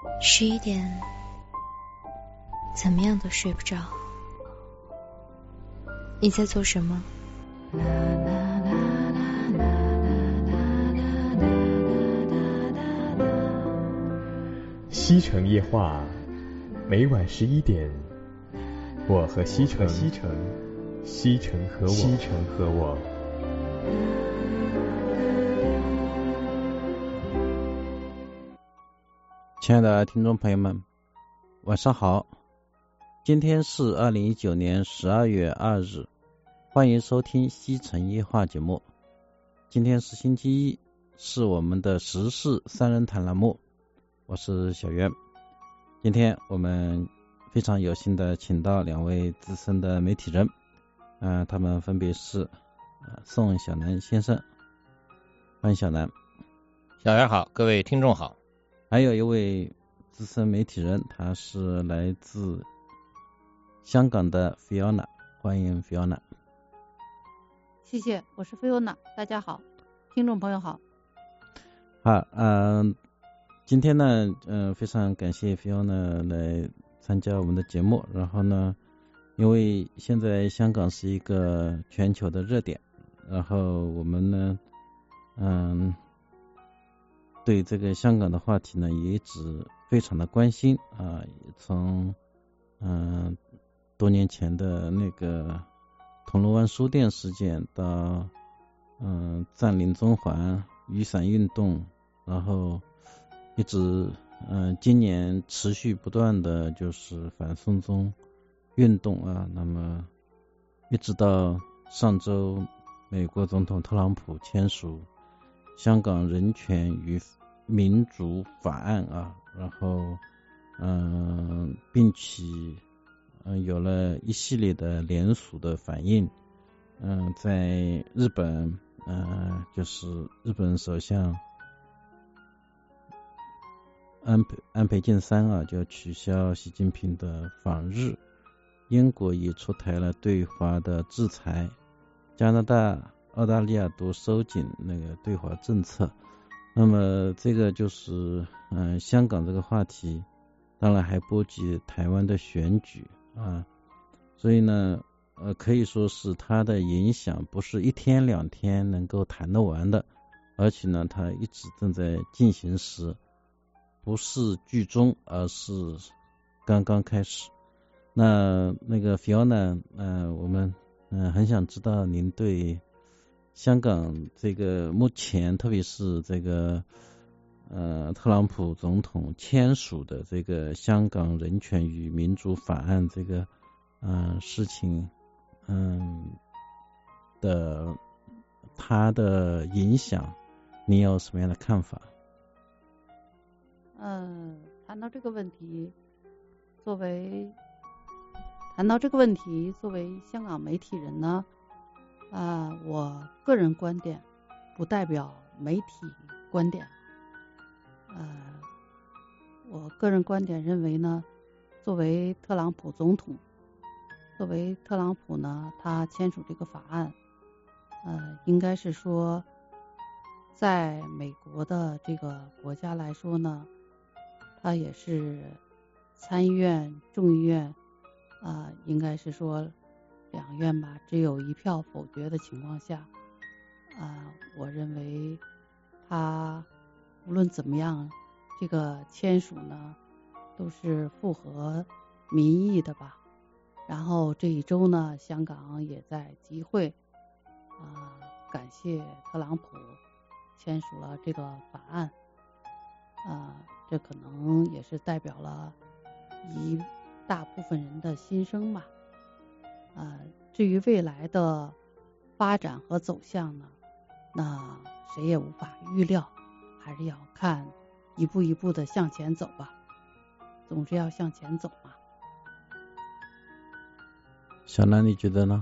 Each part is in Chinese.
11点，怎么样都睡不着。你在做什么？ 西城夜话，每晚11点，我和西城，西城和我。 亲爱的听众朋友们，晚上好。今天是2019年12月2日，欢迎收听西城夜话节目。今天是星期一，是我们的时事三人谈栏目，我是小袁。今天我们非常有幸的请到两位资深的媒体人，他们分别是宋小南先生，欢迎小南。 小袁好，各位听众好。 还有一位资深媒体人，他是来自香港的 Fiona， 欢迎 Fiona。 谢谢，我是 Fiona， 大家好，听众朋友好。 好，今天呢，非常感谢 Fiona 来参加我们的节目。然后呢，因为现在香港是一个全球的热点，然后我们呢，对这个香港的话题呢，也一直非常的关心啊。从多年前的那个铜锣湾书店事件到占领中环、雨伞运动，然后一直今年持续不断的就是反送中运动啊。那么一直到上周美国总统特朗普签署香港人权与民主法案啊，然后并且有了一系列的连锁的反应。在日本就是日本首相安倍晋三啊就取消习近平的访日，英国也出台了对华的制裁，加拿大、澳大利亚都收紧那个对华政策。那么这个就是香港这个话题，当然还波及台湾的选举啊，所以呢可以说是它的影响不是一天两天能够谈得完的，而且呢它一直正在进行时，不是剧终，而是刚刚开始。那个 Fiona， 我们很想知道您对香港这个目前，特别是这个特朗普总统签署的这个香港人权与民主法案这个事情的它的影响，你有什么样的看法？ 谈到这个问题，作为香港媒体人呢，我个人观点不代表媒体观点。我个人观点认为呢，作为特朗普呢，他签署这个法案，应该是说，在美国的这个国家来说呢，他也是参议院、众议院应该是说两院吧，只有一票否决的情况下，我认为他无论怎么样，这个签署呢都是符合民意的吧。然后这一周呢，香港也在集会感谢特朗普签署了这个法案。这可能也是代表了一大部分人的心声吧。至于未来的发展和走向呢，那谁也无法预料，还是要看一步一步的向前走吧，总是要向前走嘛。 小南你觉得呢？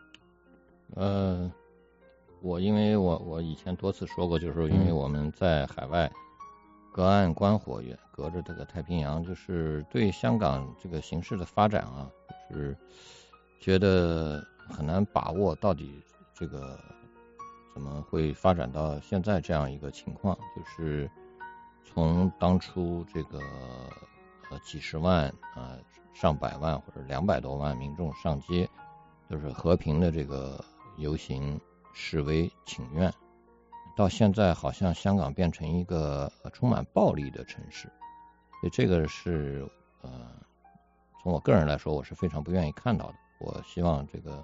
因为我以前多次说过，就是因为我们在海外隔岸观火，也隔着这个太平洋，就是对香港这个形势的发展啊，就是觉得很难把握到底这个怎么会发展到现在这样一个情况。就是从当初这个几十万上百万或者200多万民众上街，就是和平的这个游行示威请愿，到现在好像香港变成一个充满暴力的城市，所以这个是从我个人来说我是非常不愿意看到的。我希望这个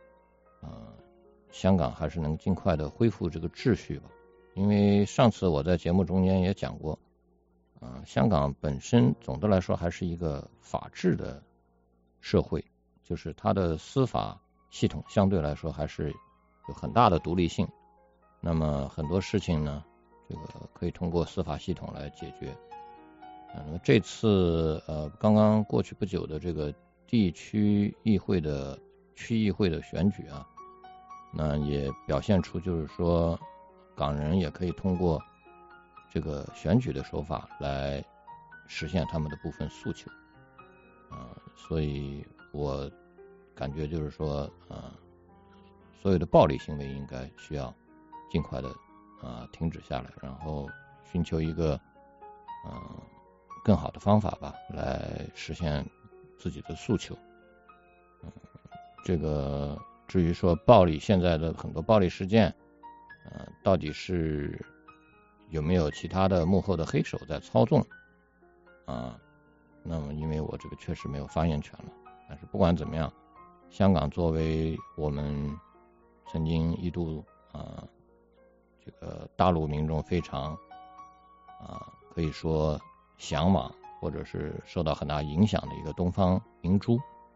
香港还是能尽快的恢复这个秩序吧。因为上次我在节目中间也讲过，香港本身总的来说还是一个法治的社会，就是它的司法系统相对来说还是有很大的独立性。那么很多事情呢，这个可以通过司法系统来解决。那么这次刚刚过去不久的这个区议会的选举啊，那也表现出就是说港人也可以通过这个选举的手法来实现他们的部分诉求。所以我感觉就是说所有的暴力行为应该需要尽快的停止下来，然后寻求一个更好的方法吧，来实现自己的诉求。这个至于说暴力，现在的很多暴力事件到底是有没有其他的幕后的黑手在操纵那么因为我这个确实没有发言权了。但是不管怎么样，香港作为我们曾经一度这个大陆民众非常可以说向往或者是受到很大影响的一个东方明珠，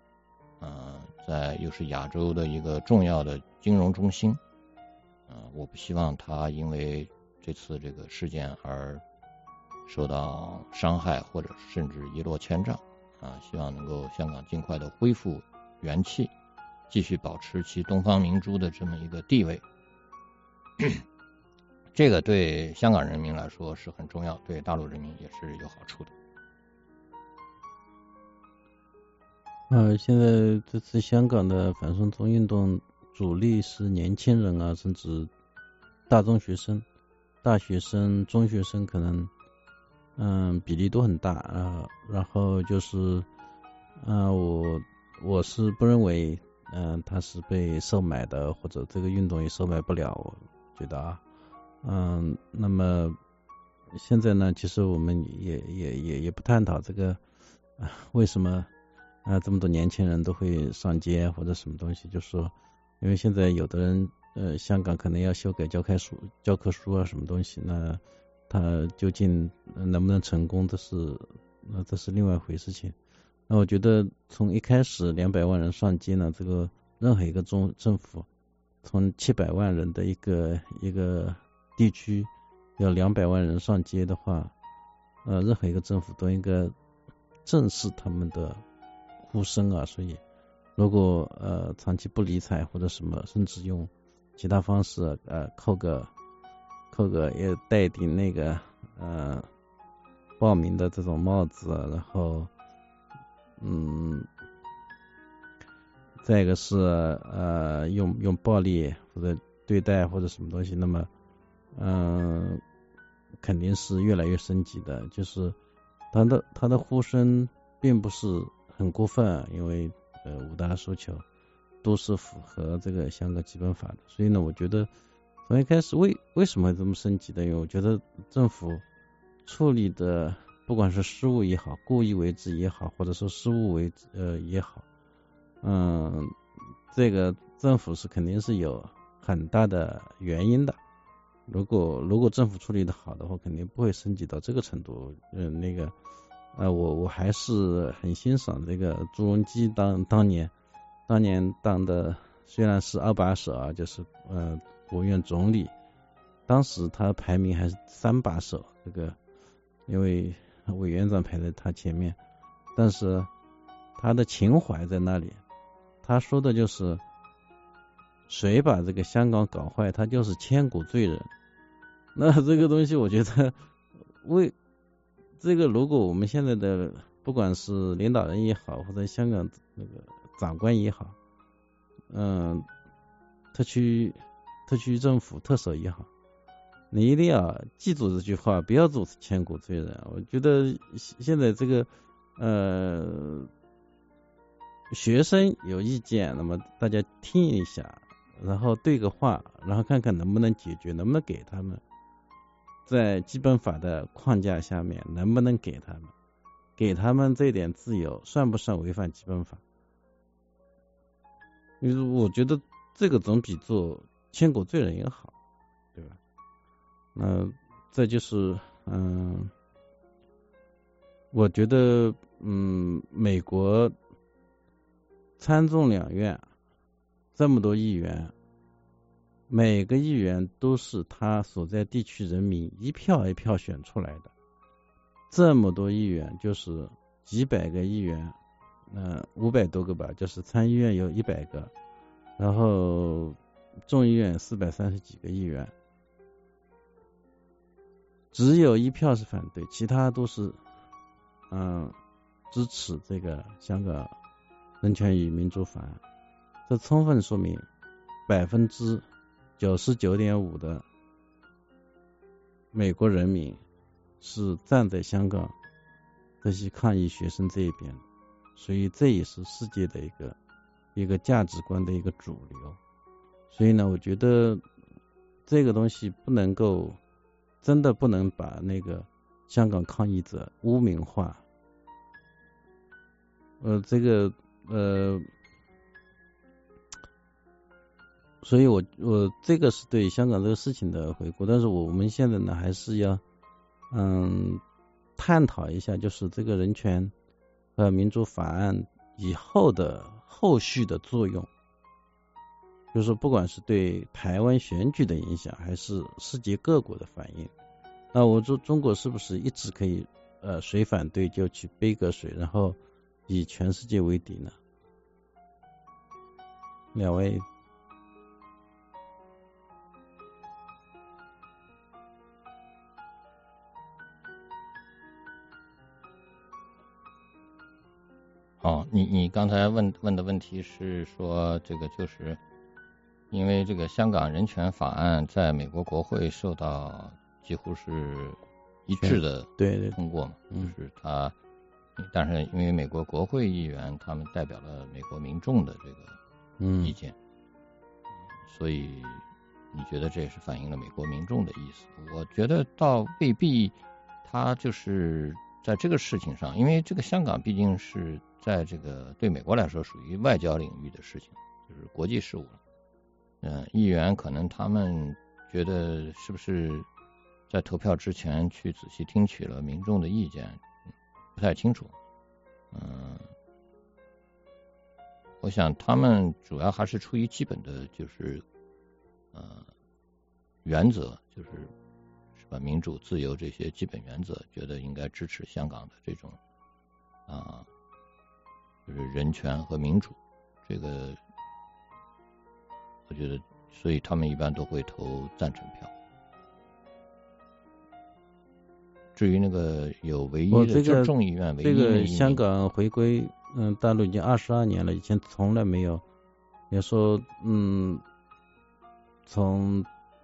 又是亚洲的一个重要的金融中心，我不希望它因为这次这个事件而受到伤害或者甚至一落千丈希望能够香港尽快的恢复元气，继续保持其东方明珠的这么一个地位。这个对香港人民来说是很重要，对大陆人民也是有好处的。 现在这次香港的反送中运动主力是年轻人甚至大中学生、大学生、中学生，可能比例都很大然后就是我是不认为他是被收买的，或者这个运动也收买不了，我觉得那么现在呢，其实我们也不探讨这个为什么这么多年轻人都会上街或者什么东西，就是说因为现在有的人香港可能要修改教科书什么东西，那他究竟能不能成功，这是另外一回事情。那我觉得从一开始200万人上街呢，这个任何一个政府从700万人的一个地区要200万人上街的话，任何一个政府都应该正视他们的呼声所以如果长期不理睬或者什么，甚至用其他方式扣个也戴顶那个报名的这种帽子，然后再一个是用暴力或者对待或者什么东西，那么肯定是越来越升级的。就是他的呼声并不是很过分，因为5大诉求都是符合这个香港基本法的。所以呢，我觉得从一开始为什么会这么升级的？因为我觉得政府处理的不管是失误也好，故意为之也好，或者说失误也好，这个政府是肯定是有很大的原因的。如果政府处理的好的话，肯定不会升级到这个程度。我还是很欣赏这个朱镕基当年当的，虽然是2把手就是国务院总理，当时他排名还是3把手，这个因为委员长排在他前面，但是他的情怀在那里。他说的就是谁把这个香港搞坏，他就是千古罪人。那这个东西我觉得这个如果我们现在的不管是领导人也好，或者香港那个长官也好，特区政府特首也好， 你一定要记住这句话，不要做千古罪人。我觉得现在这个学生有意见，那么大家听一下，然后对个话，然后看看能不能解决，能不能给他们在基本法的框架下面能不能给他们这点自由，算不算违反基本法？因为我觉得这个总比做千古罪人也好，对吧？再就是我觉得美国参众两院这么多议员，每个议员都是他所在地区人民一票一票选出来的，这么多议员就是几百个议员，500多个吧，就是参议院有100个，然后众议院430几个议员，只有1票是反对，其他都是支持这个香港人权与民主法案。这充分说明99.5%的美国人民是站在香港这些抗议学生这一边，所以这也是世界的一个价值观的一个主流。所以呢，我觉得这个东西真的不能把那个香港抗议者污名化。所以我这个是对香港这个事情的回顾，但是我们现在呢还是要探讨一下，就是这个人权和民主法案以后的后续的作用，就是不管是对台湾选举的影响，还是世界各国的反应。那我说中国是不是一直可以谁反对就去背个水，然后以全世界为敌呢？两位。 你刚才问的问题是说，这个就是因为这个香港人权法案在美国国会受到几乎是一致的通过嘛，就是它，但是因为美国国会议员他们代表了美国民众的这个意见，所以你觉得这也是反映了美国民众的意思？我觉得倒未必，他就是在这个事情上，因为这个香港毕竟是在这个对美国来说属于外交领域的事情，就是国际事务了。议员可能他们觉得是不是在投票之前去仔细听取了民众的意见，不太清楚。我想他们主要还是出于基本的就是原则，就是吧，民主自由这些基本原则，觉得应该支持香港的这种就是人权和民主，这个我觉得，所以他们一般都会投赞成票。至于那个有唯一的众议院唯一的这个香港回归大陆已经22年了，以前从来没有，也说从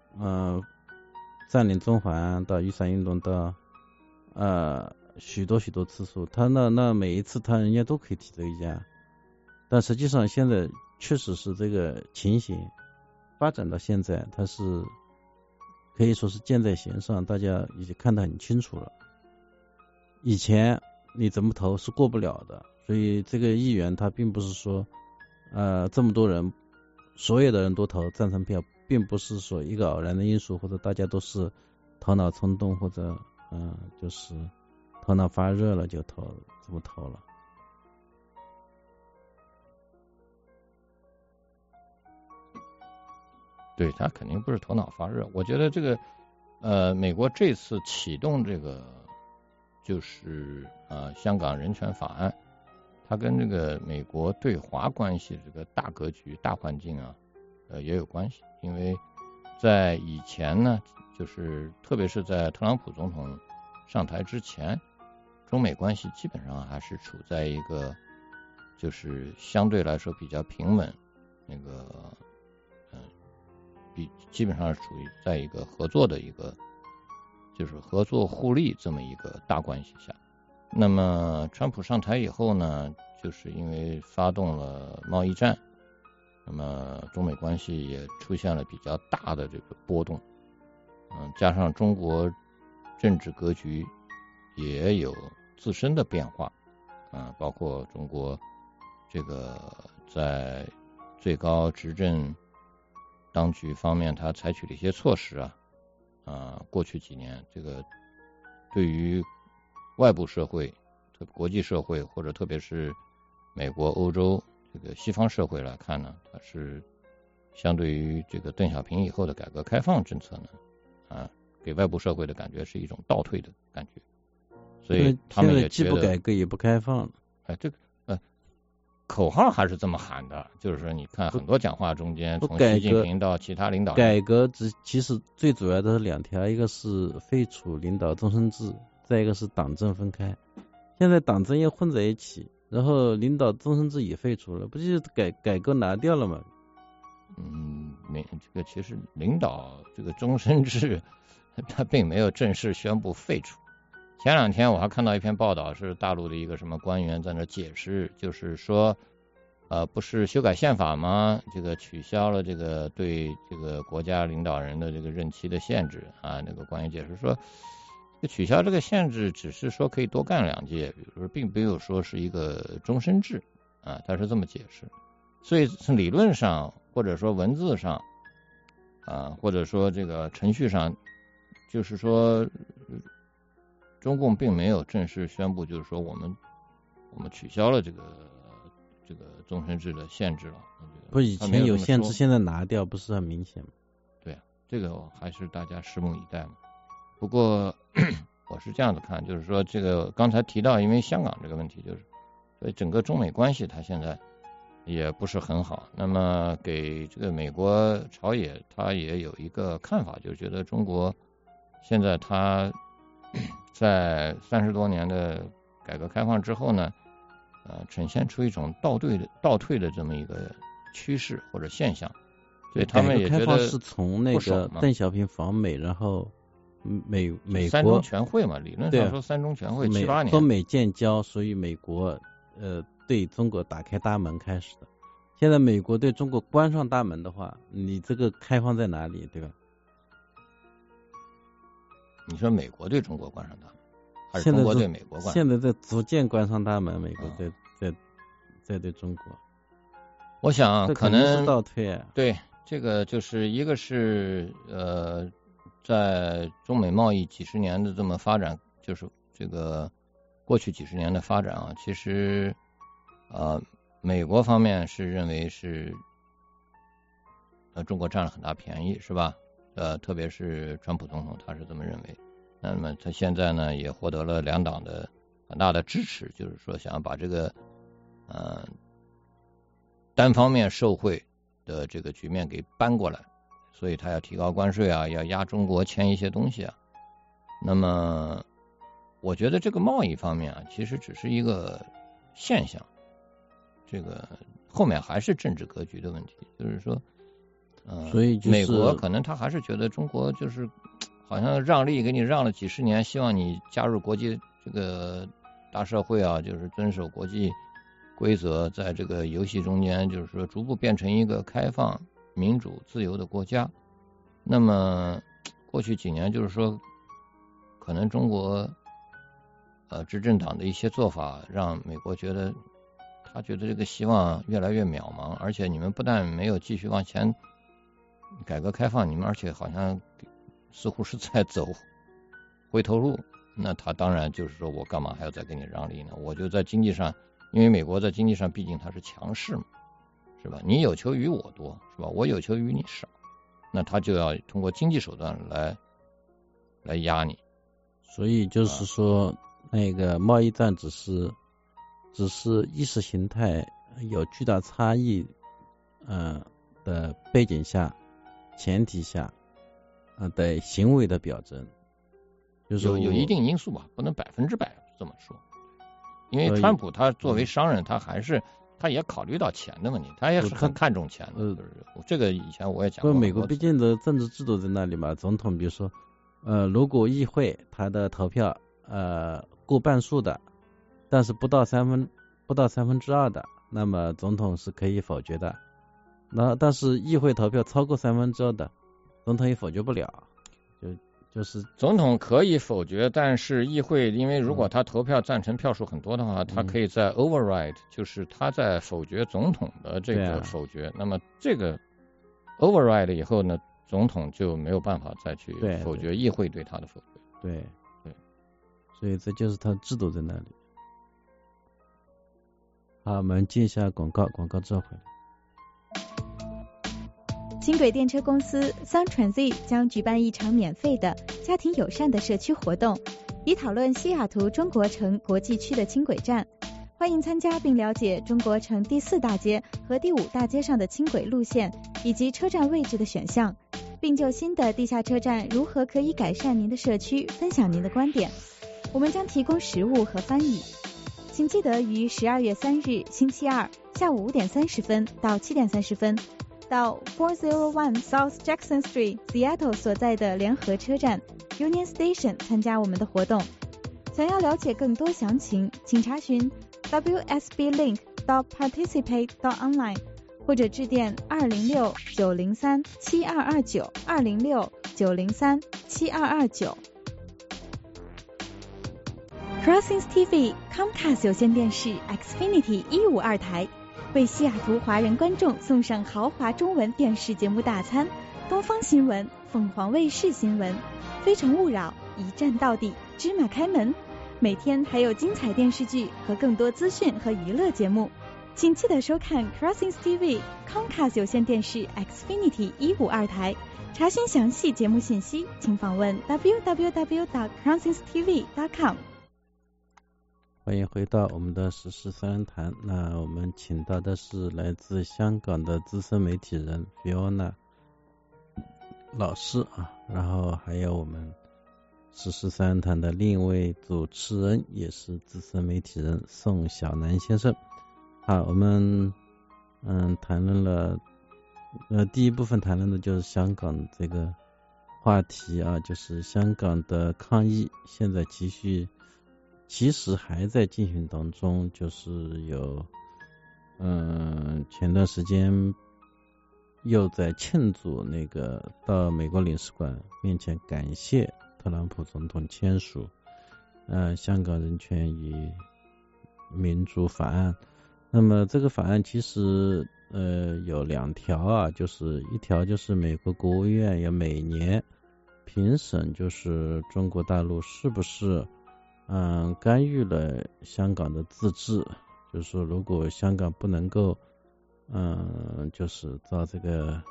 占领中环到雨伞运动到许多次数，他那每一次人家都可以提这一家，但实际上现在确实是这个情形发展到现在，它是可以说是箭在弦上，大家已经看得很清楚了。以前你怎么投是过不了的，所以这个议员他并不是说这么多人所有的人都投赞成票，并不是说一个偶然的因素，或者大家都是头脑冲动，或者就是头脑发热了就这么投了。 对，他肯定不是头脑发热。我觉得这个美国这次启动这个就是香港人权法案，它跟这个美国对华关系这个大格局大环境也有关系。因为在以前呢，就是特别是在特朗普总统上台之前，中美关系基本上还是处在一个就是相对来说比较平稳，那个基本上是处于在一个合作的一个就是合作互利这么一个大关系下。那么川普上台以后呢，就是因为发动了贸易战，那么中美关系也出现了比较大的这个波动，加上中国政治格局也有自身的变化，包括中国这个在最高执政当局方面，他采取了一些措施过去几年这个对于外部社会、国际社会或者特别是美国、欧洲这个西方社会来看呢，它是相对于这个邓小平以后的改革开放政策呢，给外部社会的感觉是一种倒退的感觉，所以他们也觉得既不改革也不开放。 这个口号还是这么喊的，就是说你看很多讲话中间，从习近平到其他领导人， 改革其实最主要的是两条，一个是废除领导终身制，再一个是党政分开。现在党政也混在一起，然后领导终身制也废除了，不就是改革拿掉了吗？ 这个其实领导这个终身制，他并没有正式宣布废除。前两天我还看到一篇报道，是大陆的一个什么官员在那解释，就是说，不是修改宪法吗？这个取消了这个对这个国家领导人的这个任期的限制啊。那个官员解释说，取消这个限制只是说可以多干2届，比如说并没有说是一个终身制啊，他是这么解释。所以从理论上或者说文字上或者说这个程序上，就是说中共并没有正式宣布，就是说我们取消了这个终身制的限制了。 不是以前有限制，现在拿掉，不是很明显吗？ 对啊，这个还是大家拭目以待嘛。不过我是这样子看，就是说这个刚才提到，因为香港这个问题，就是所以整个中美关系它现在也不是很好。那么给这个美国朝野他也有一个看法，就是觉得中国现在他在30多年的改革开放之后呢，呈现出一种倒退的这么一个趋势或者现象，所以他们也觉得改革开放是从那个邓小平访美，然后美国三中全会嘛，理论上说三中全会7、8年中美建交，所以美国对中国打开大门开始的。现在美国对中国关上大门的话，你这个开放在哪里，对吧？ 你说美国对中国关上大门，还是中国对美国关上？ 现在在逐渐关上大门，美国在对中国。 我想可能是倒退啊。 对，这个就是一个是在中美贸易几十年的这么发展，就是这个过去几十年的发展啊，其实美国方面是认为是中国占了很大便宜，是吧？特别是川普总统他是这么认为。那么他现在呢也获得了2党的很大的支持，就是说想要把这个单方面受贿的这个局面给搬过来，所以他要提高关税啊，要压中国签一些东西啊。那么我觉得这个贸易方面啊，其实只是一个现象，这个后面还是政治格局的问题，就是说所以就是美国可能他还是觉得中国就是好像让利给你让了几十年，希望你加入国际这个大社会啊，就是遵守国际规则，在这个游戏中间就是说逐步变成一个开放民主自由的国家。那么过去几年就是说可能中国执政党的一些做法让美国觉得他觉得这个希望越来越渺茫，而且你们不但没有继续往前改革开放，你们而且好像似乎是在走回头路。那他当然就是说我干嘛还要再给你让利呢？我就在经济上，因为美国在经济上毕竟它是强势嘛，是吧？你有求于我多，是吧？我有求于你少，那他就要通过经济手段来压你。 所以就是说那个贸易战只是意识形态有巨大差异的背景下前提下的行为的表征，就是有一定因素吧，不能100%这么说。因为川普他作为商人，他他也考虑到钱的问题，他也是很看重钱的。就是这个以前我也讲过。 美国毕竟的政治制度在那里嘛，总统比如说，如果议会他的投票过半数的，但是不到三分之二的，那么总统是可以否决的。但是议会投票超过2/3的，总统也否决不了。就是总统可以否决，但是议会因为如果他投票赞成票数很多的话，他可以在 override， 就是他在否决总统的这个否决。那么这个 override 以后呢，总统就没有办法再去否决议会对他的否决。 对，所以这就是他制度在那里。好，我们进一下广告之后回来。 轻轨电车公司 Sun Transit 将举办一场免费的家庭友善的社区活动，以讨论西雅图中国城国际区的轻轨站。欢迎参加并了解中国城第4大街和第5大街上的轻轨路线以及车站位置的选项，并就新的地下车站如何可以改善您的社区分享您的观点。我们将提供实物和翻译。请记得于12月3日星期二下午5点30分到7点30分到401 South Jackson Street Seattle 所在的联合车站 Union Station 参加我们的活动。想要了解更多详情，请查询 wsblink.participate.online 或者致电206-903-7229 206-903-7229。Crossings TV Comcast 有线电视 Xfinity 152台为西雅图华人观众送上豪华中文电视节目大餐，东方新闻、凤凰卫视新闻、非诚勿扰、一站到底、芝麻开门，每天还有精彩电视剧和更多资讯和娱乐节目。请记得收看 Crossings TV Comcast 有线电视 Xfinity 152台。查询详细节目信息，请访问 www.crossingstv.com。 欢迎回到我们的时事三人谈。那我们请到的是来自香港的资深媒体人 Fiona 老师啊，然后还有我们时事三人谈的另一位主持人，也是资深媒体人宋小南先生。好，我们谈论了第一部分谈论的就是香港这个话题啊，就是香港的抗议现在其实还在进行当中，就是有前段时间又在庆祝那个到美国领事馆面前感谢特朗普总统签署香港人权与民主法案。那么这个法案其实有2条啊，就是一条就是美国国务院要每年评审，就是中国大陆是不是干预了香港的自治，就是说如果香港不能够就是照这个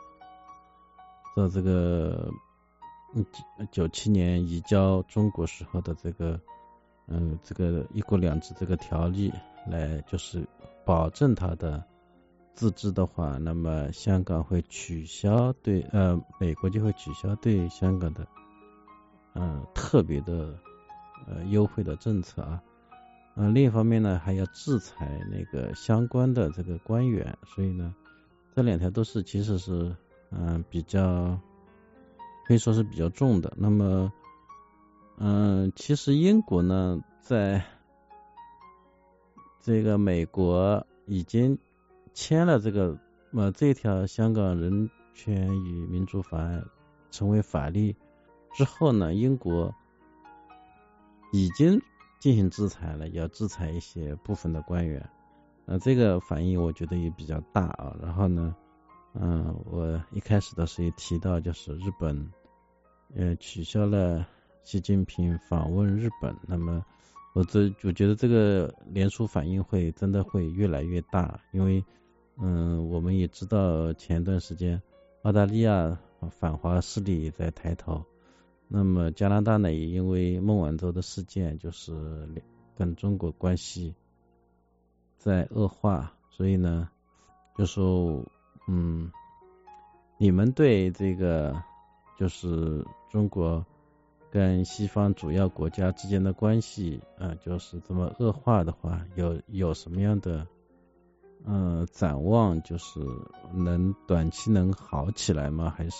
97年移交中国时候的这个一国两制这个条例来就是保证它的自治的话，那么香港会取消美国就会取消对香港的特别的优惠的政策啊。另一方面呢，还要制裁那个相关的这个官员，所以呢，这2条都是其实是比较可以说是比较重的。那么其实英国呢，在这个美国已经签了这一条香港人权与民主法案成为法律之后呢，英国已经进行制裁了，要制裁一些部分的官员。这个反应我觉得也比较大啊。然后呢，我一开始的时候也提到，就是日本取消了习近平访问日本。那么我觉得这个连锁反应真的会越来越大，因为我们也知道前段时间澳大利亚反华势力也在抬头。那么加拿大呢，也因为孟晚舟的事件，就是跟中国关系在恶化，所以呢，就说你们对这个就是中国跟西方主要国家之间的关系就是这么恶化的话，有什么样的展望就是短期能好起来吗？还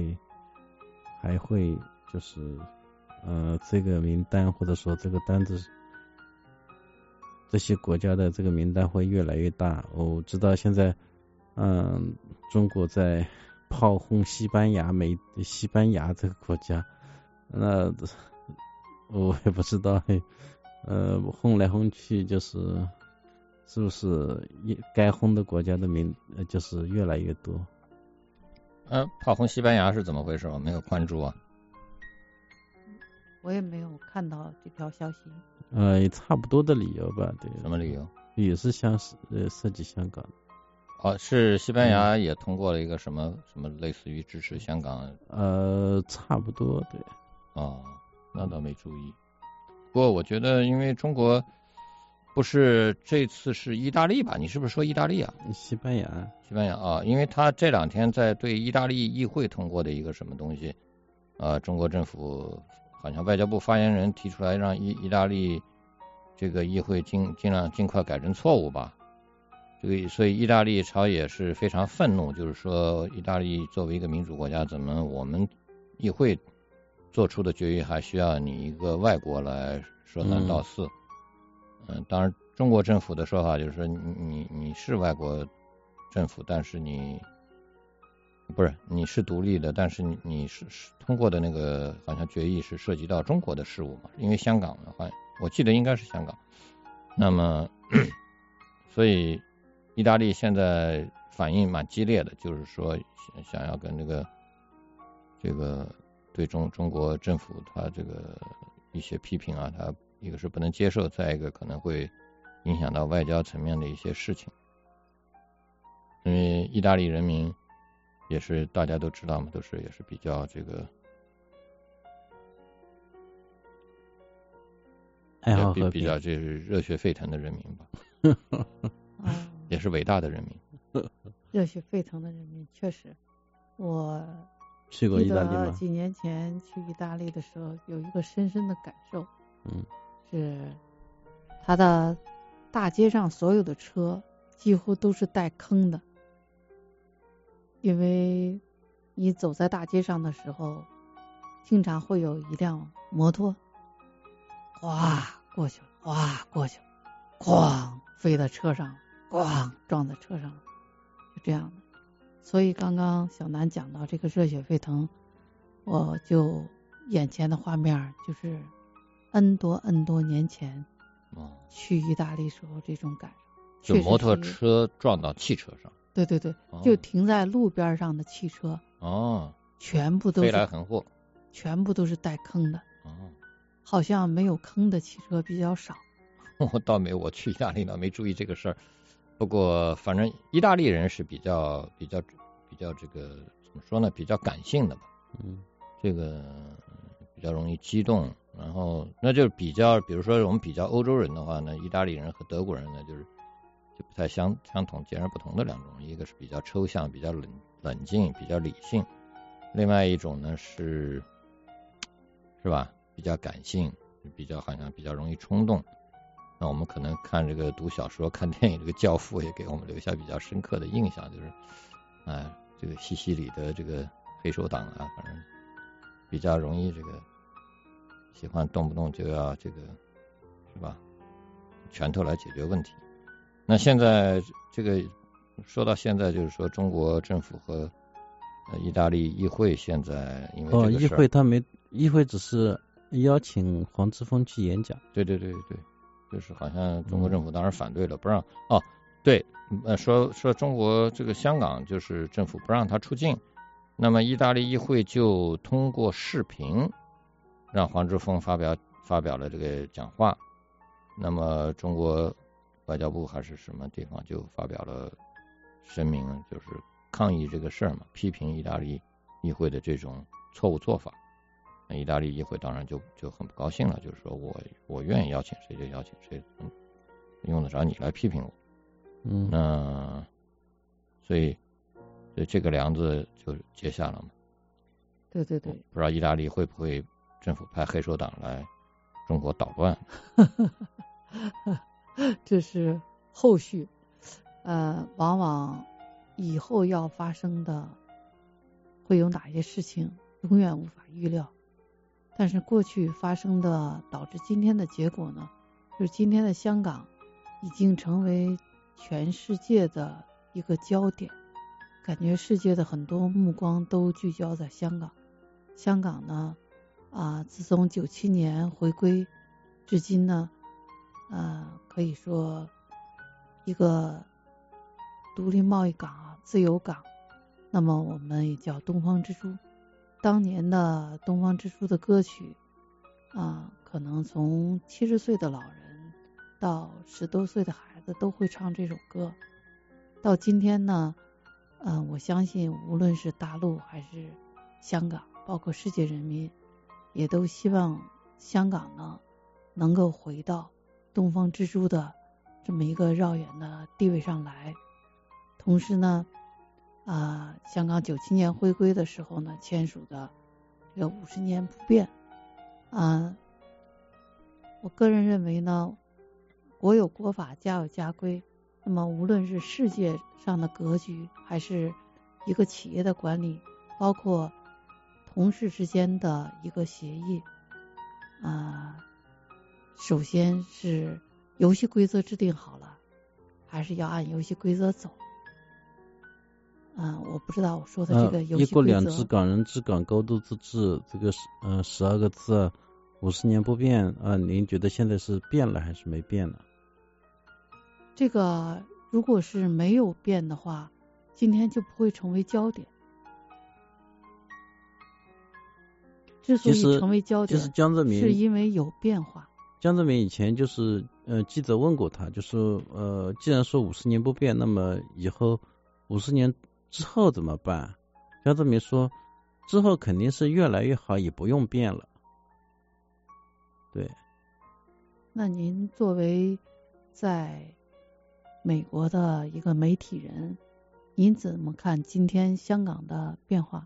会就是这个名单或者说这个单子，这些国家的这个名单会越来越大。我知道现在中国在炮轰西班牙这个国家，那我也不知道轰来轰去是不是该轰的国家的就是越来越多。 炮轰西班牙是怎么回事？我没有关注啊。 我也没有看到这条消息。 也差不多的理由吧，对。 什么理由？ 也是涉及香港。 是西班牙也通过了一个什么类似于支持香港？ 差不多，对。 那倒没注意。不过我觉得，因为中国不是这次是意大利吧？你是不是说意大利啊？ 西班牙啊，因为他这2天在对意大利议会通过的一个什么东西，中国政府好像外交部发言人提出来让意大利这个议会尽量尽快改正错误吧。所以意大利朝野是非常愤怒，就是说意大利作为一个民主国家，怎么我们议会做出的决议还需要你一个外国来说三道四？当然中国政府的说法就是说你是外国政府，但是你是独立的，但是你是通过的那个好像决议是涉及到中国的事务嘛，因为香港的话我记得应该是香港。那么所以意大利现在反应蛮激烈的，就是说想要跟这个对中国政府他这个一些批评啊，他一个是不能接受，再一个可能会影响到外交层面的一些事情。因为意大利人民也是大家都知道嘛，也是比较这个爱好和平， 比较就是热血沸腾的人民吧。也是伟大的人民。 热血沸腾的人民，确实。我去过意大利吗？ 几年前去意大利的时候，有一个深深的感受，是它的大街上所有的车几乎都是带坑的，因为你走在大街上的时候，经常会有一辆摩托，哗过去了，哗过去了，哐飞到车上，咣撞在车上，就这样的。所以刚刚小南讲到这个热血沸腾，我就眼前的画面就是 N 多年前去意大利时候这种感受， 就摩托车撞到汽车上。 对，就停在路边上的汽车全部都是飞来横祸， 全部都是带坑的。好像没有坑的汽车比较少。 我倒没，我去意大利呢没注意这个事儿。不过反正意大利人是比较这个怎么说呢，比较感性的吧。这个比较容易激动，然后那就比如说我们比较欧洲人的话呢，意大利人和德国人呢就不太相同，截然不同的两种，一个是比较抽象，比较冷静，比较理性，另外一种呢是吧，比较感性，好像比较容易冲动。那我们可能看这个读小说看电影，这个教父也给我们留下比较深刻的印象，就是这个西西里的这个黑手党啊，反正比较容易这个喜欢动不动就要这个是吧，拳头来解决问题。那现在这个说到现在，就是说中国政府和意大利议会现在因为这个事儿， 议会只是邀请黄之锋去演讲。 对，就是好像中国政府当然反对了，不让对，说中国这个香港就是政府不让他出境，那么意大利议会就通过视频让黄之锋发表了这个讲话，那么中国外交部还是什么地方就发表了声明，就是抗议这个事儿嘛，批评意大利议会的这种错误做法。那意大利议会当然就很不高兴了，就是说我愿意邀请谁就邀请谁，用得着你来批评我。那所以这个梁子就结下了嘛。 对， 不知道意大利会不会政府派黑手党来中国捣乱。 这是后续。 往往以后要发生的会有哪些事情永远无法预料，但是过去发生的导致今天的结果呢，就是今天的香港已经成为全世界的一个焦点，感觉世界的很多目光都聚焦在香港。香港呢自从97年回归至今呢可以说一个独立贸易港自由港，那么我们也叫东方之珠。当年的东方之珠的歌曲可能从70岁的老人到10多岁的孩子都会唱这首歌。到今天呢我相信无论是大陆还是香港，包括世界人民，也都希望香港呢能够回到东方之珠的这么一个绕远的地位上来。同时呢香港97年回归的时候呢签署的这个50年不变我个人认为呢，国有国法，家有家规，那么无论是世界上的格局，还是一个企业的管理，包括同事之间的一个协议首先是游戏规则制定好了，还是要按游戏规则走。我不知道我说的这个游戏规则， 一国两制、港人治港、高度自治，这个12个字50年不变您觉得现在是变了还是没变呢？ 这个如果是没有变的话，今天就不会成为焦点。之所以成为焦点， 就是江泽民是因为有变化。 江泽民以前就是记者问过他，就是既然说50年不变，那么以后50年之后怎么办？江泽民说之后肯定是越来越好，也不用变了。对。 那您作为在美国的一个媒体人，您怎么看今天香港的变化？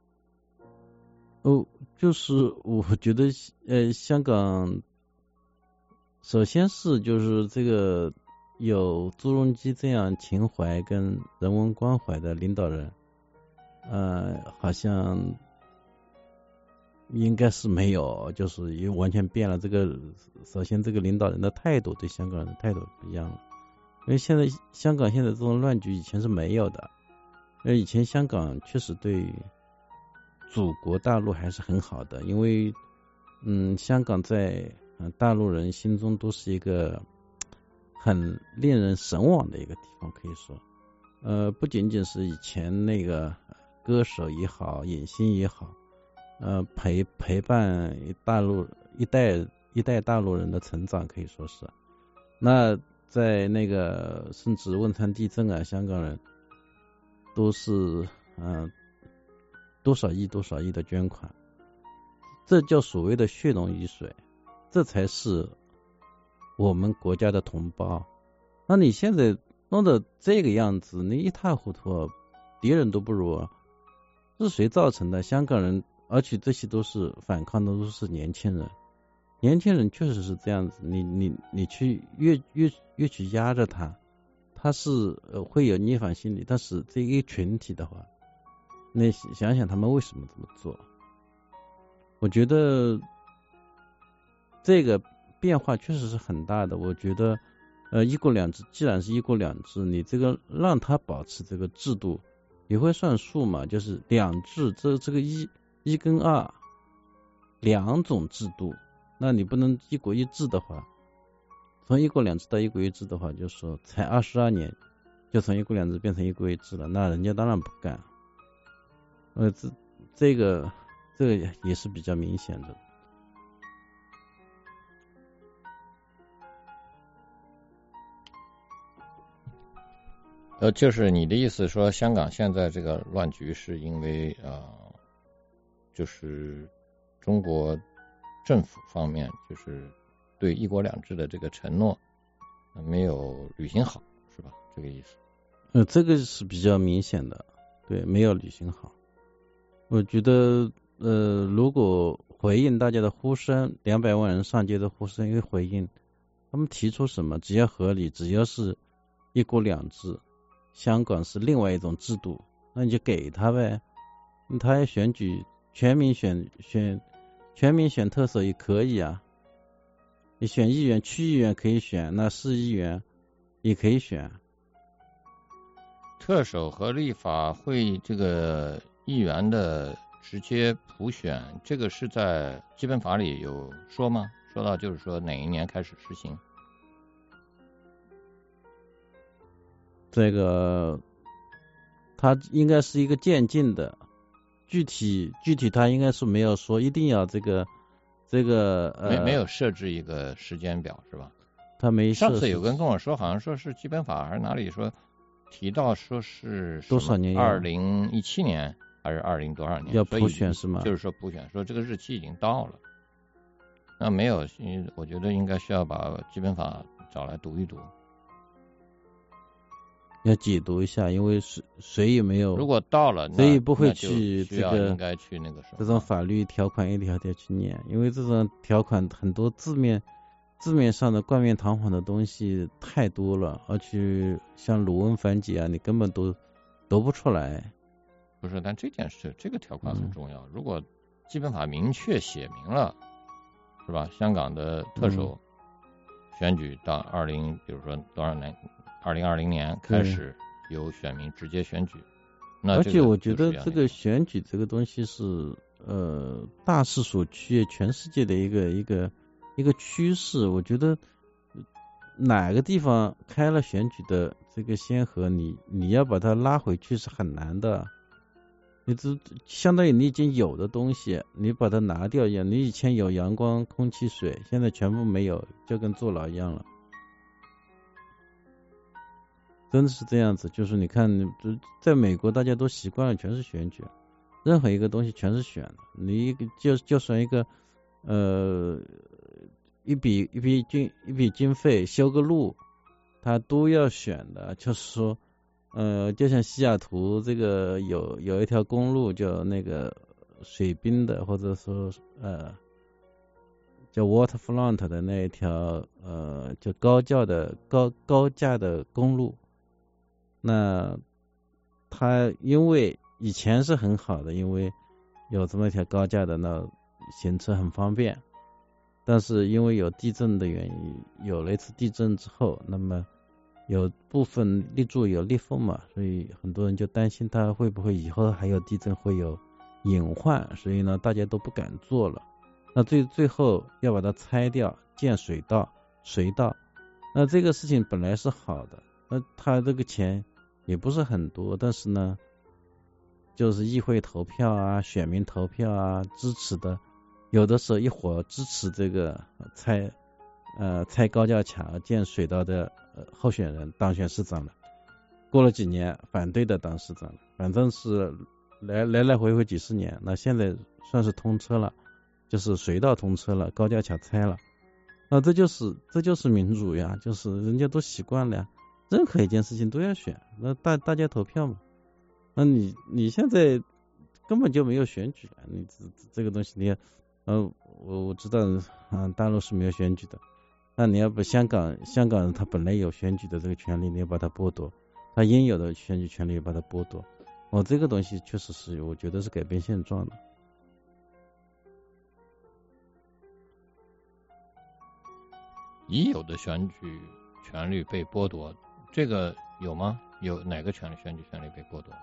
就是我觉得香港首先是就是这个有朱镕基这样情怀跟人文关怀的领导人好像应该是没有，就是也完全变了。这个首先这个领导人的态度对香港人的态度不一样了，因为现在香港现在这种乱局以前是没有的，以前香港确实对祖国大陆还是很好的，因为香港在大陆人心中都是一个很令人神往的一个地方，可以说不仅仅是以前那个歌手也好，影星也好陪伴一代大陆人的成长，可以说是。那在那个甚至汶川地震香港人都是多少亿的捐款，这叫所谓的血浓于水，这才是我们国家的同胞。那你现在弄得这个样子，你一塌糊涂，敌人都不如，是谁造成的？香港人，而且这些都是反抗的，都是年轻人。年轻人确实是这样子，你去越去压着他是会有逆反心理，但是这一群体的话，那想想他们为什么这么做？我觉得这个变化确实是很大的。我觉得一国两制既然是一国两制，你这个让他保持这个制度也会算数嘛，就是两制这个一跟二两种制度，那你不能一国一制的话，从一国两制到一国一制的话，就是说才22年就从一国两制变成一国一制了，那人家当然不干。这个也是比较明显的。 就是你的意思说，香港现在这个乱局是因为就是中国政府方面就是对一国两制的这个承诺没有履行好，是吧？这个意思？ 这个是比较明显的，对，没有履行好。我觉得如果回应大家的呼声，200万人上街的呼声，因为回应他们提出什么，只要合理，只要是一国两制， 香港是另外一种制度，那你就给他呗。他要选举全民选特首也可以啊，你选议员、区议员可以选，那市议员也可以选。 特首和立法会这个议员的直接普选，这个是在基本法里有说吗？说到就是说哪一年开始实行？ 这个它应该是一个渐进的，具体它应该是没有说一定要这个没有设置一个时间表是吧？ 他没设置。 上次有个人跟我说，好像说是基本法还是哪里说提到说是多少年 ？2017年还是20多少年？ 要普选是吗？ 就是说普选，说这个日期已经到了。那没有，我觉得应该需要把基本法找来读一读。 要解读一下，因为谁也没有， 如果到了， 谁也不会去应该去那个什么这种法律条款一条条去念，因为这种条款很多字面上的冠冕堂皇的东西太多了，而且像鲁文繁简啊，你根本都读不出来。 不是，但这件事这个条款很重要。如果基本法明确写明了，是吧？香港的特首选举到比如说多少年，2020年开始由选民直接选举。那而且我觉得这个选举这个东西是大势所趋，全世界的一个趋势。我觉得哪个地方开了选举的这个先河，你要把它拉回去是很难的。你相当于你已经有的东西，你把它拿掉一样。你以前有阳光、空气、水，现在全部没有，就跟坐牢一样了。真的是这样子，就是你看，在美国大家都习惯了全是选举，任何一个东西全是选的。你就算一个一笔经费修个路，他都要选的。就是说就像西雅图这个有一条公路叫那个水滨的，或者说叫 Waterfront 的那一条就高架的公路。那它因为以前是很好的，因为有这么一条高架的，那行车很方便。但是因为有地震的原因，有了一次地震之后，那么有部分立柱有裂缝嘛，所以很多人就担心它会不会以后还有地震会有隐患，所以呢大家都不敢做了。那最后要把它拆掉，建水道。那这个事情本来是好的，那他这个钱也不是很多，但是呢就是议会投票啊，选民投票啊，支持的有的时候一伙支持这个拆高架桥建水道的候选人当选市长了，过了几年反对的当市长了，反正是来回几十年，那现在算是通车了，就是水道通车了，高架桥拆了。那这就是民主呀，就是人家都习惯了呀，任何一件事情都要选，那大家投票嘛。那你现在根本就没有选举了，你这个东西你我知道大陆是没有选举的，那你要把香港人他本来有选举的这个权利，你要把它剥夺，他应有的选举权利把它剥夺。这个东西确实是我觉得是改变现状的。 已有的选举权利被剥夺，这个有吗？有哪个选举权利被剥夺了？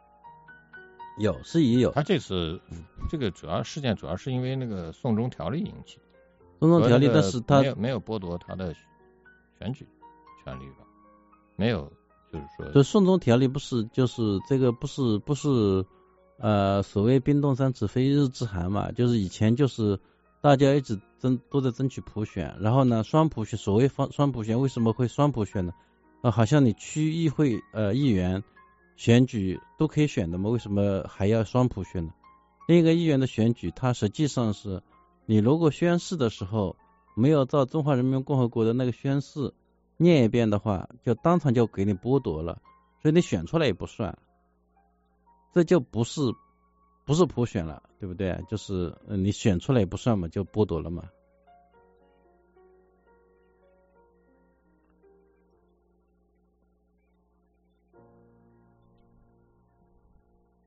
也有。 他这次这个事件主要是因为那个送中条例引起的。 送中条例，但是他没有剥夺他的选举权利吧？没有，就是说， 就送中条例不是就是这个不是所谓冰冻三尺非一日之寒嘛？就是以前就是大家一直都在争取普选，然后呢双普选，所谓双普选为什么会双普选呢？好像你区议会议员选举都可以选的嘛，为什么还要双普选呢？另一个议员的选举，它实际上是你如果宣誓的时候没有照中华人民共和国的那个宣誓念一遍的话，就当场就给你剥夺了，所以你选出来也不算，这就不是普选了，对不对？就是你选出来也不算嘛，就剥夺了嘛。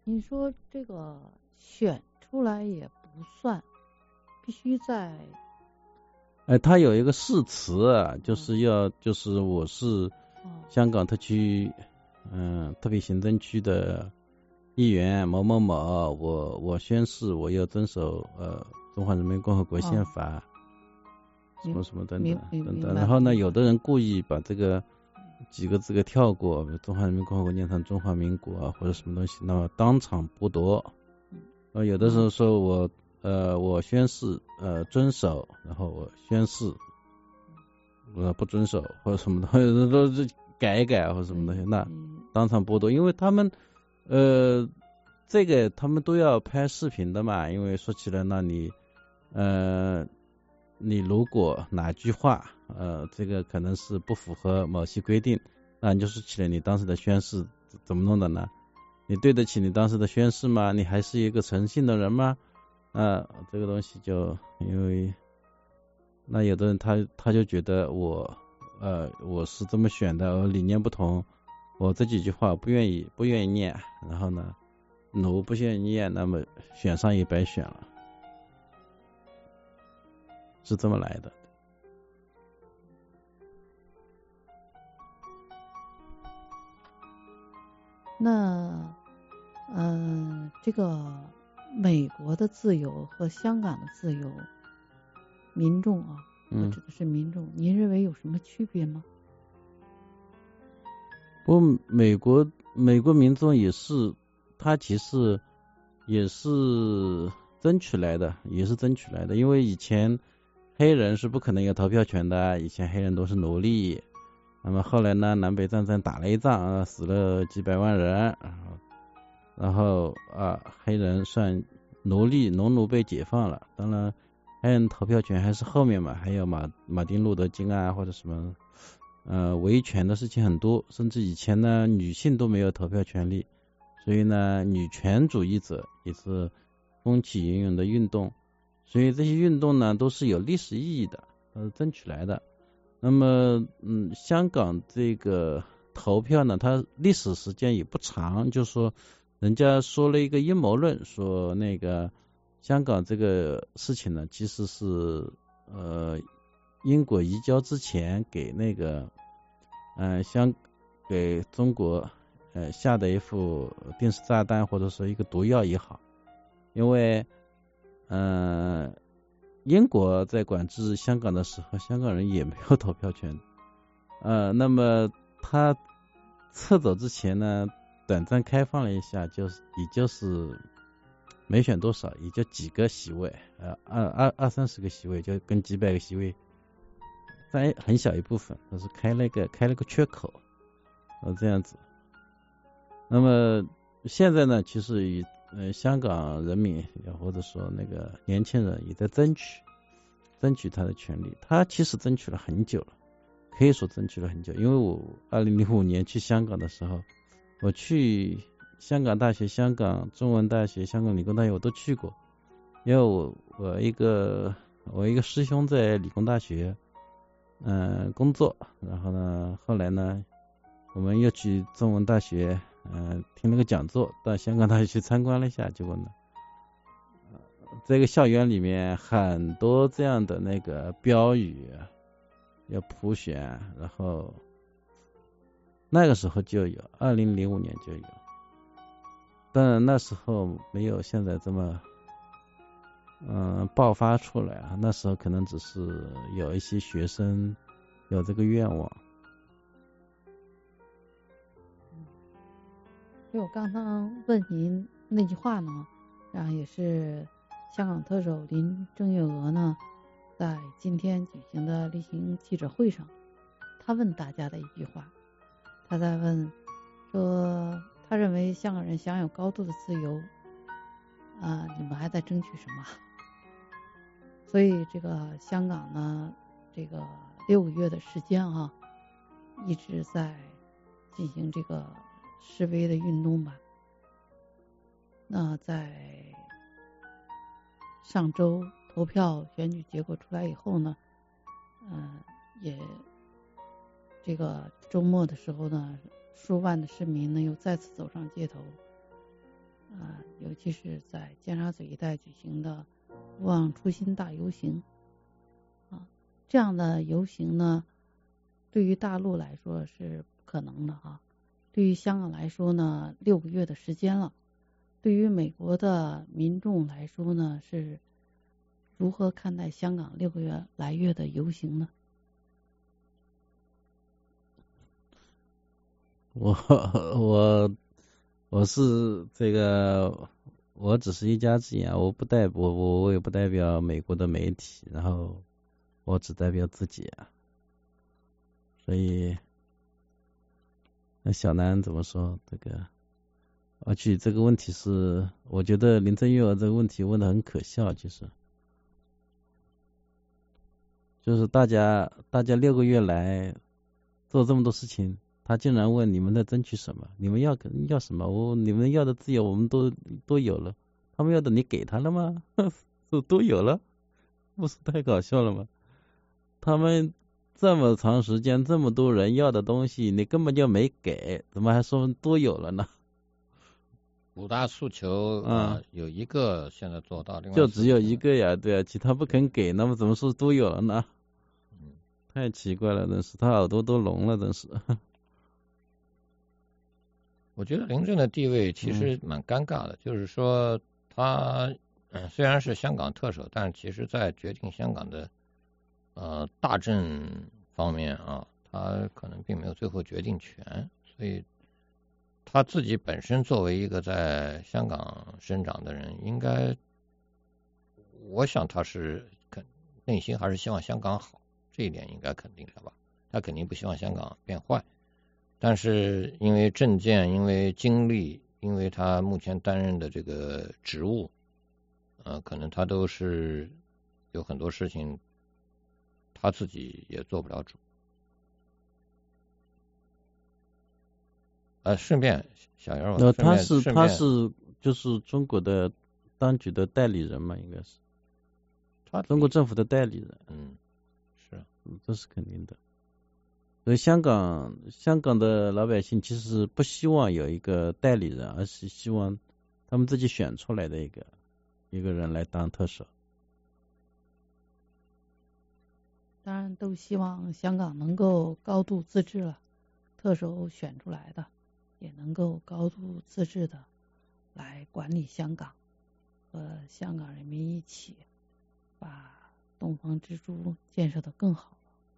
你说这个选出来也不算，必须在他有一个誓词啊，就是我是香港特区特别行政区的议员某某某，我宣誓我要遵守中华人民共和国宪法，什么什么等等等等。然后呢，有的人故意把这个几个字给跳过，中华人民共和国念成中华民国或者什么东西，那么当场剥夺。有的时候说我宣誓遵守，然后我宣誓我不遵守或者什么的，有的都是改一改或者什么东西，那当场剥夺。因为他们这个他们都要拍视频的嘛，因为说起来那你如果哪句话这个可能是不符合某些规定，那你就说起来你当时的宣誓怎么弄的呢？你对得起你当时的宣誓吗？你还是一个诚信的人吗？这个东西就因为那有的人他就觉得我是这么选的，我理念不同，我这几句话不愿意念，然后呢我不愿意念，那么选上也白选了，是这么来的。 那这个美国的自由和香港的自由，民众啊，我指的是民众，您认为有什么区别吗？ 不过美国民众也是，他其实也是争取来的，因为以前黑人是不可能有投票权的，以前黑人都是奴隶。那么后来呢，南北战争打了一仗死了几百万人，然后黑人算农奴被解放了。当然黑人投票权还是后面嘛，还有马丁路德金或者什么维权的事情很多，甚至以前呢女性都没有投票权利，所以呢女权主义者也是风起云涌的运动，所以这些运动呢都是有历史意义的，都是争取来的。那么香港这个投票呢，它历史时间也不长，就是说人家说了一个阴谋论，说那个香港这个事情呢其实是英国移交之前给那个给中国下的一副定时炸弹，或者说一个毒药也好。因为英国在管制香港的时候，香港人也没有投票权。那么他撤走之前呢，短暂开放了一下，也就是没选多少，也就几个席位，20-30个席位，就跟几百个席位在很小一部分，都是开了个缺口，这样子。那么现在呢，其实香港人民或者说那个年轻人也在争取他的权利，他其实争取了很久了，可以说争取了很久。因为我2005年去香港的时候，我去香港大学、香港中文大学、香港理工大学我都去过，因为我一个师兄在理工大学工作，然后呢后来呢我们又去中文大学听了个讲座，到香港大学去参观了一下，结果呢这个校园里面很多这样的那个标语要普选，然后那个时候就有，2005年就有，但那时候没有现在这么爆发出来啊，那时候可能只是有一些学生有这个愿望。 就我刚刚问您那句话呢，然后也是香港特首林郑月娥呢在今天举行的例行记者会上，他问大家的一句话，他在问说，他认为香港人享有高度的自由你们还在争取什么？所以这个香港呢，这个6个月的时间一直在进行这个示威的运动吧。那在上周投票选举结果出来以后呢，也这个周末的时候呢，数万的市民呢又再次走上街头， 尤其是在尖沙咀一带举行的勿忘初心大游行这样的游行呢，对于大陆来说是不可能的对于香港来说呢，6个月的时间了。对于美国的民众来说呢，是如何看待香港6个来月的游行呢？ 我是这个，我只是一家之言，我也不代表美国的媒体，然后我只代表自己所以那小南怎么说这个？而且这个问题是，我觉得林郑月娥这个问题问得很可笑，就是大家6个月来做这么多事情，他竟然问你们在争取什么？你们要什么？你们要的自由我们都有了，他们要的你给他了吗？都有了，不是太搞笑了吗？他们这么长时间这么多人要的东西，你根本就没给，怎么还说都有了呢 ？5大诉求有一个现在做到， 就只有一个呀，对其他不肯给，那么怎么说都有了呢？太奇怪了，真是，他耳朵都聋了，真是。 我觉得林郑的地位其实蛮尴尬的，就是说他虽然是香港特首，但是其实在决定香港的大政方面他可能并没有最后决定权，所以他自己本身作为一个在香港生长的人，应该我想他是内心还是希望香港好，这一点应该肯定的吧，他肯定不希望香港变坏。但是因为政见，因为经历，因为他目前担任的这个职务可能他都是有很多事情他自己也做不了主。顺便小杨， 他是就是中国的当局的代理人嘛，应该是中国政府的代理人。 是， 这是肯定的。所以香港的老百姓其实不希望有一个代理人，而是希望他们自己选出来的一个人来当特首。 当然都希望香港能够高度自治了，特首选出来的也能够高度自治的来管理香港，和香港人民一起把东方之珠建设得更好。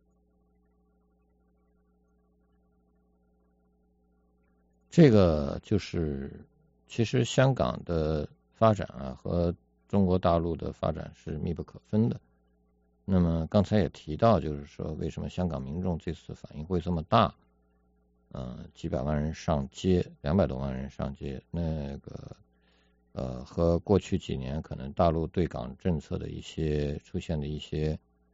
这个就是其实香港的发展和中国大陆的发展是密不可分的。那么刚才也提到，就是说为什么香港民众这次反应会这么大，几百万人上街，200多万人上街，那个和过去几年可能大陆对港政策的出现的一些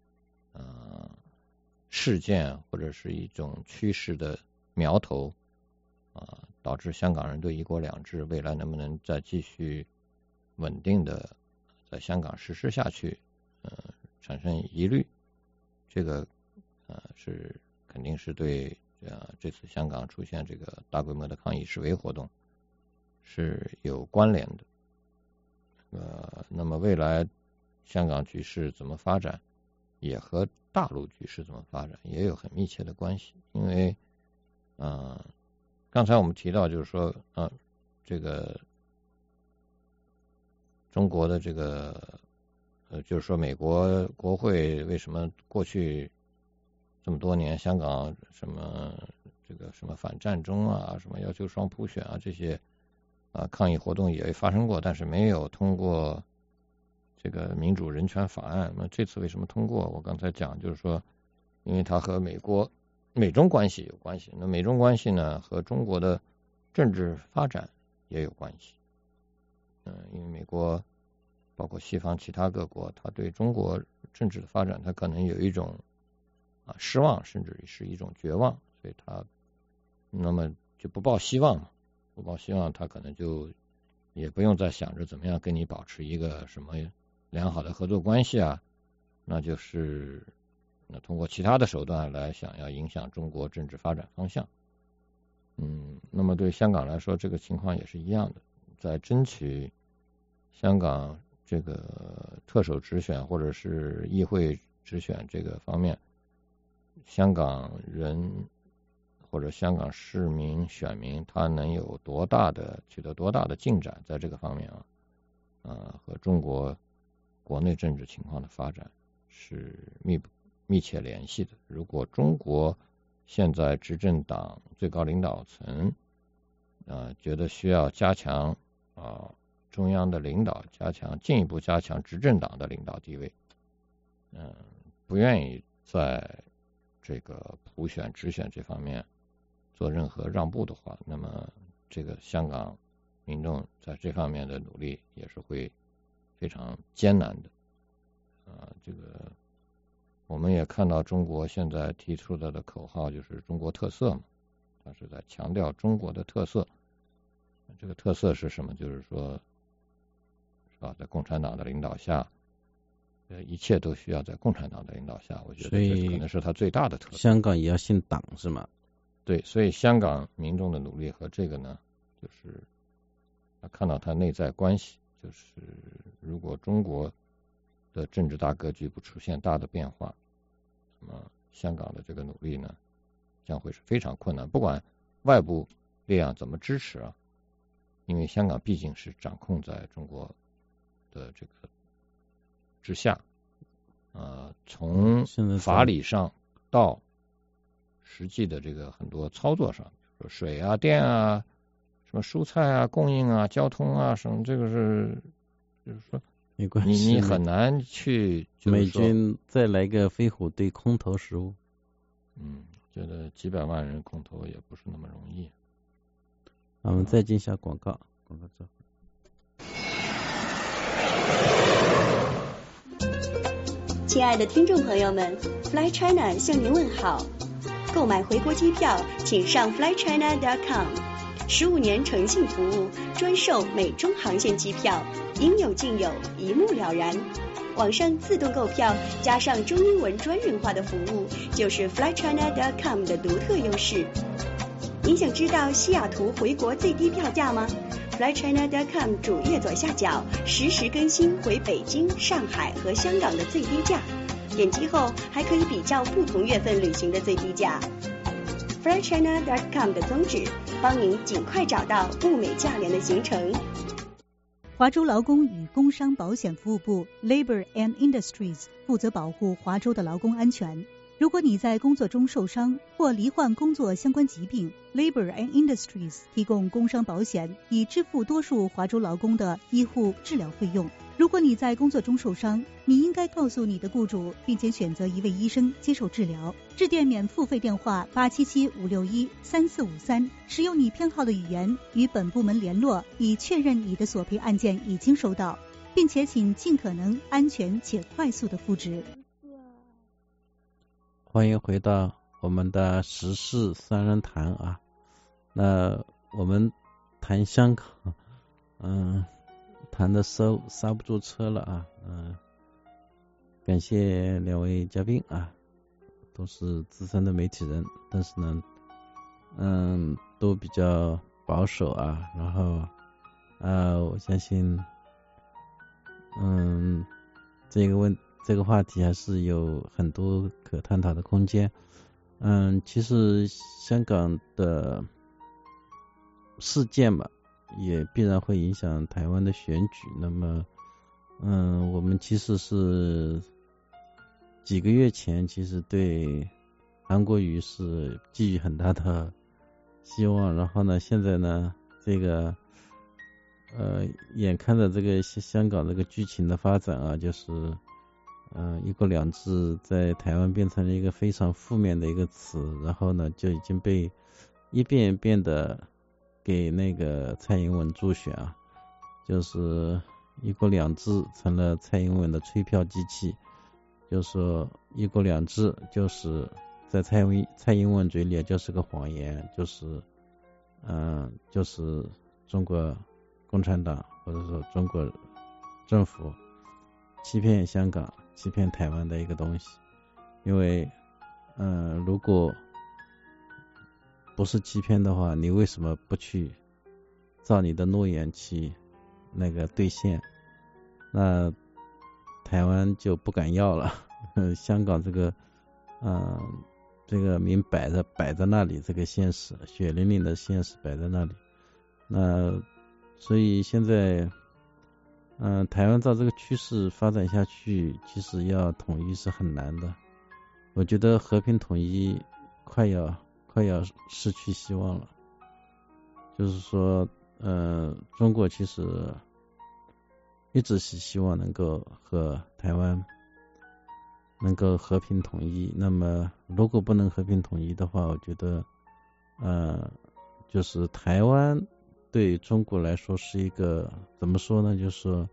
事件或者是一种趋势的苗头导致香港人对一国两制未来能不能再继续稳定的在香港实施下去产生疑虑，这个是肯定是对这次香港出现这个大规模的抗议示威活动是有关联的。那么未来香港局势怎么发展，也和大陆局势怎么发展也有很密切的关系。因为刚才我们提到，就是说这个中国的这个就是说美国国会为什么过去这么多年香港什么这个什么反战争什么要求双普选这些抗议活动也发生过，但是没有通过这个民主人权法案。那这次为什么通过？我刚才讲就是说，因为它和美中关系有关系。那美中关系呢和中国的政治发展也有关系。因为美国包括西方其他各国，他对中国政治的发展他可能有一种失望，甚至是一种绝望，所以他那么就不抱希望嘛，不抱希望，他可能就也不用再想着怎么样跟你保持一个什么良好的合作关系那就是通过其他的手段来想要影响中国政治发展方向。那么对香港来说，这个情况也是一样的。 在争取香港这个特首直选或者是议会直选这个方面，香港人或者香港市民选民他能有取得多大的进展，在这个方面和中国国内政治情况的发展是密切联系的。如果中国现在执政党最高领导层觉得需要加强中央的领导，进一步加强执政党的领导地位，不愿意在这个普选直选这方面做任何让步的话，那么这个香港民众在这方面的努力也是会非常艰难的。这个我们也看到中国现在提出的口号就是中国特色嘛，它是在强调中国的特色。这个特色是什么？就是说，是吧？在共产党的领导下，一切都需要在共产党的领导下。我觉得这可能是它最大的特色。 香港也要姓党是吗？ 对，所以香港民众的努力和这个呢，就是看到它内在关系，就是如果中国的政治大格局不出现大的变化，那么香港的这个努力呢，将会是非常困难。不管外部力量怎么支持因为香港毕竟是掌控在中国的这个之下，从法理上到实际的这个很多操作上，说水电什么蔬菜供应交通什么，这个是就是说你很难去美军再来个飞虎队空投食物， 觉得几百万人空投也不是那么容易。 我们再进下广告之后。 亲爱的听众朋友们 ，Fly China 向您问好。购买回国机票，请上 flychina.com，15年诚信服务，专售美中航线机票，应有尽有，一目了然。网上自动购票，加上中英文专人化的服务，就是 flychina.com 的独特优势。您想知道西雅图回国最低票价吗？ flychina.com 主页左下角实时更新回北京、上海和香港的最低价，点击后还可以比较不同月份旅行的最低价。flychina.com 的宗旨，帮您尽快找到物美价廉的行程。 华州劳工与工伤保险服务部 Labor and Industries 负责保护华州的劳工安全。如果你在工作中受伤或罹患工作相关疾病， Labor and Industries 提供工伤保险，以支付多数华州劳工的医护治疗费用。如果你在工作中受伤，你应该告诉你的雇主，并且选择一位医生接受治疗。致电免付费电话877-561-3453，使用你偏好的语言与本部门联络，以确认你的索赔案件已经收到，并且请尽可能安全且快速的复职。 欢迎回到我们的时事三人谈那我们谈香港，谈的刹不住车了感谢两位嘉宾都是资深的媒体人，但是呢都比较保守然后我相信这个话题还是有很多可探讨的空间。其实香港的事件也必然会影响台湾的选举。那么我们其实是几个月前其实对韩国瑜是寄予很大的希望，然后呢现在呢这个眼看着这个香港这个剧情的发展就是一国两制在台湾变成了一个非常负面的一个词，然后呢就已经被一遍一遍的给那个蔡英文助选就是一国两制成了蔡英文的催票机器，就是说一国两制就是在蔡英文嘴里就是个谎言，就是中国共产党或者说中国政府欺骗香港欺骗台湾的一个东西。因为如果不是欺骗的话，你为什么不去照你的诺言去那个兑现，那台湾就不敢要了。香港这个这个明摆在那里，这个现实血淋淋的现实摆在那里。那所以现在台湾照这个趋势发展下去，其实要统一是很难的。我觉得和平统一快要失去希望了。就是说中国其实一直是希望能够和台湾能够和平统一。那么如果不能和平统一的话，我觉得就是台湾对中国来说是一个怎么说呢，就是说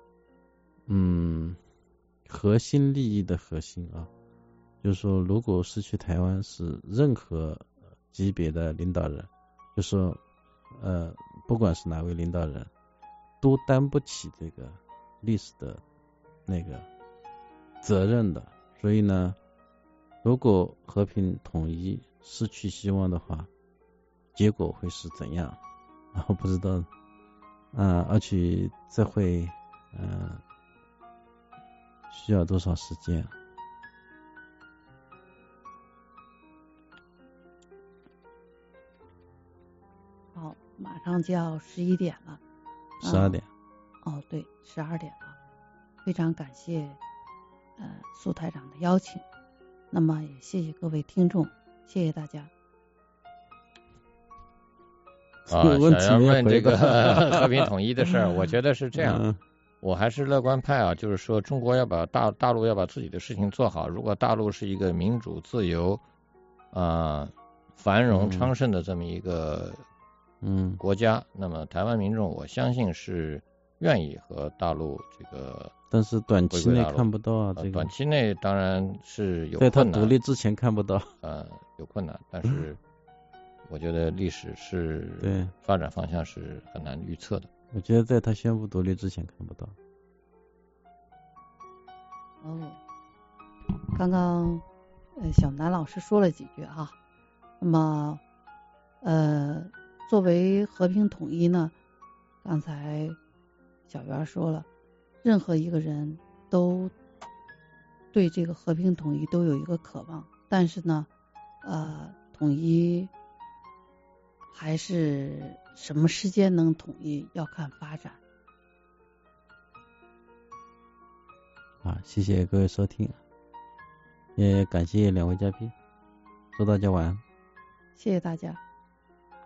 核心利益的核心啊。就是说如果失去台湾，是任何级别的领导人，就是说不管是哪位领导人都担不起这个历史的那个责任的。所以呢，如果和平统一失去希望的话，结果会是怎样？我不知道而且这会需要多少时间？ 好，马上就要11点了。 12点。 对，12点了。非常感谢苏台长的邀请，那么也谢谢各位听众，谢谢大家。 想要问这个和平统一的事儿，我觉得是这样，我还是乐观派啊，就是说中国要把大陆要把自己的事情做好。如果大陆是一个民主、自由、繁荣、昌盛的这么一个国家，那么台湾民众我相信是愿意和大陆这个， 但是短期内看不到啊。这个短期内当然是有困难， 在他独立之前看不到。 有困难，但是我觉得历史是对发展方向是很难预测的。 我觉得在他宣布独立之前看不到。 刚刚小南老师说了几句哈，那么作为和平统一呢，刚才小袁说了，任何一个人都对这个和平统一都有一个渴望，但是呢统一还是什么时间能统一要看发展。 谢谢各位收听，也感谢2位嘉宾，祝大家晚安。 谢谢大家。